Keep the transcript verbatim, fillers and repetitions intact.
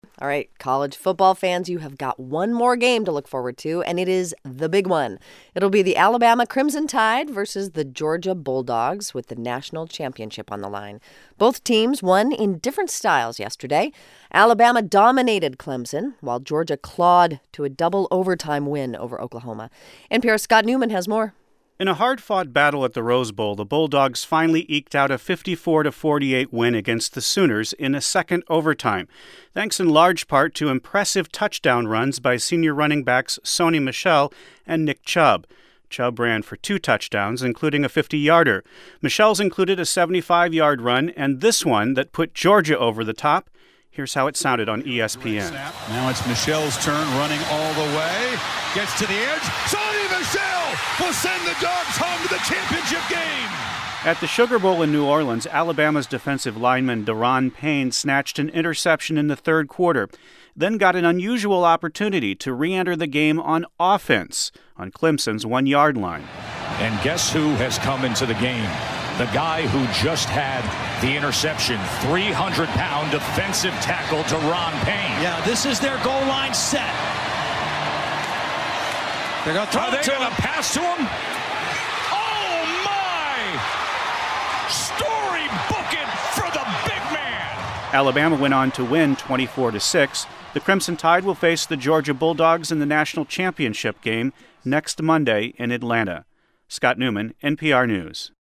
All right, college football fans, you have got one more game to look forward to, and it is the big one. It'll be the Alabama Crimson Tide versus the Georgia Bulldogs with the national championship on the line. Both teams won in different styles yesterday. Alabama dominated Clemson, while Georgia clawed to a double overtime win over Oklahoma. N P R's Scott Newman has more. In a hard-fought battle at the Rose Bowl, the Bulldogs finally eked out a fifty-four to forty-eight win against the Sooners in a second overtime, thanks in large part to impressive touchdown runs by senior running backs Sony Michel and Nick Chubb. Chubb ran for two touchdowns, including a fifty-yarder. Michel's included a seventy-five-yard run, and this one that put Georgia over the top. Here's how it sounded on E S P N. Now it's Michel's turn, running all the way. Gets to the edge. Sony Michel will send the Dogs home to the championship game. At the Sugar Bowl in New Orleans, Alabama's defensive lineman Daron Payne snatched an interception in the third quarter, then got an unusual opportunity to re-enter the game on offense on Clemson's one-yard line. And guess who has come into the game? The guy who just had the interception, three hundred pound defensive tackle Daron Payne. Yeah, this is their goal line set. They're going to throw Are it they to going him. to pass to him? Oh, my! Storybook it for the big man! Alabama went on to win twenty-four to six. The Crimson Tide will face the Georgia Bulldogs in the national championship game next Monday in Atlanta. Scott Newman, N P R News.